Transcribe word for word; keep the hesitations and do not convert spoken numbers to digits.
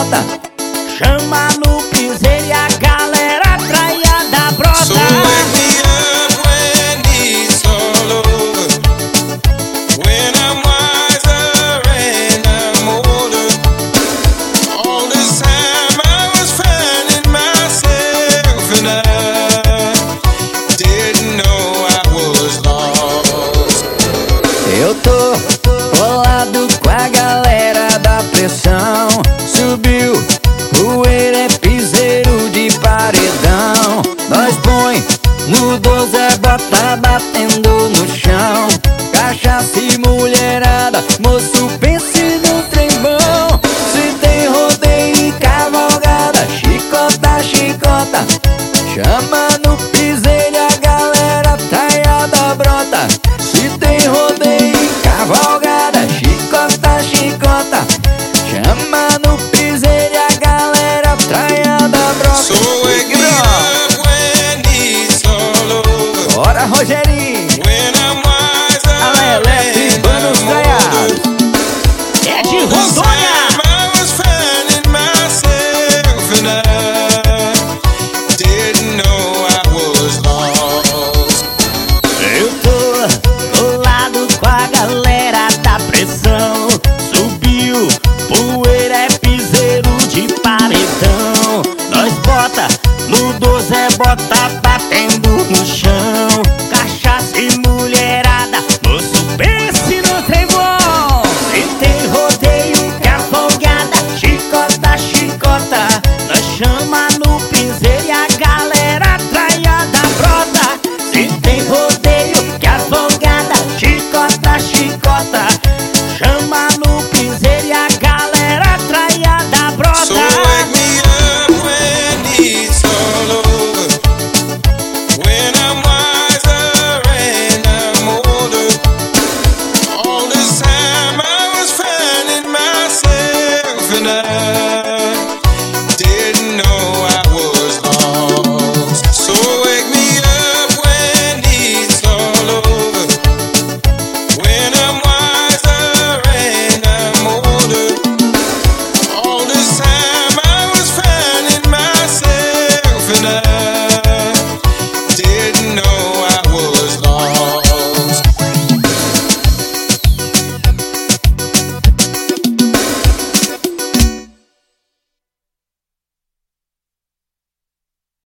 brota. Chama no piseiro e a galera traiada brota. So wake me up when it's all over, when I'm wiser and I'm older. All this time I was finding myself and I didn't know I was lost. Eu tô bolado com a galera da pressão. Subiu, poeira é piseiro de paredão. Nós põe no doze, é bota batendo no chão. Cachaça e mulherada, moço pense no trem bom. Se tem rodeio e cavalgada, chicota, chicota. Chama no piseiro e a galera traiada brota. Se tem rodeio e cavalgada, chicota, chicota. Chama no piseiro e a galera traiada brota. So wake me up when it's all over. Bora, Rogerinho!